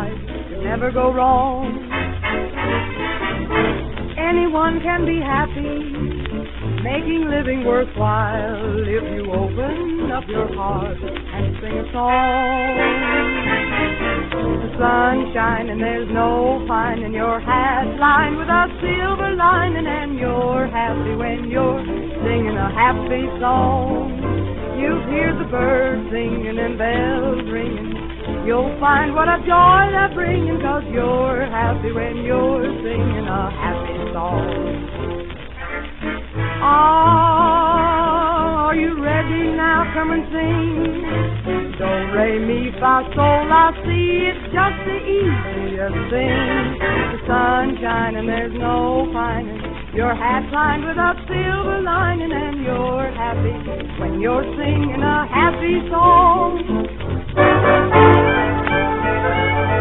life could never go wrong. Anyone can be happy, making living worthwhile, if you open up your heart and sing a song. The sun's shining, there's no finding your hat lined with a silver lining, and you're happy when you're singing a happy song. You hear the birds singing and bells ringing, you'll find what a joy they're bringing, 'cause you're happy when you're singing a happy song. Are you ready now? Come and sing. Do, re, mi, fa, sol, la, si. It's just the easiest thing. The sun's shining, there's no finding your hat lined with a silver lining, and you're happy when you're singing a happy song.